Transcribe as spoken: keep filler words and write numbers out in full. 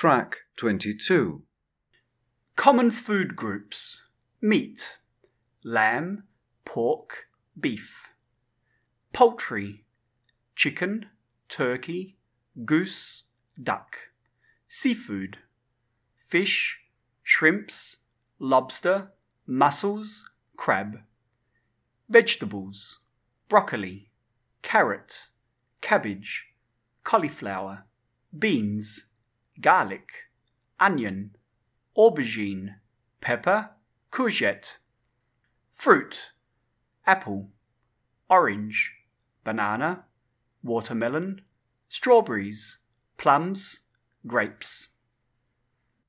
Track twenty-two. Common food groups: meat, lamb, pork, beef. Poultry: chicken, turkey, goose, duck. Seafood: fish, shrimps, lobster, mussels, crab. Vegetables: broccoli, carrot, cabbage, cauliflower, beans, garlic, onion, aubergine, pepper, courgette. Fruit: apple, orange, banana, watermelon, strawberries, plums, grapes.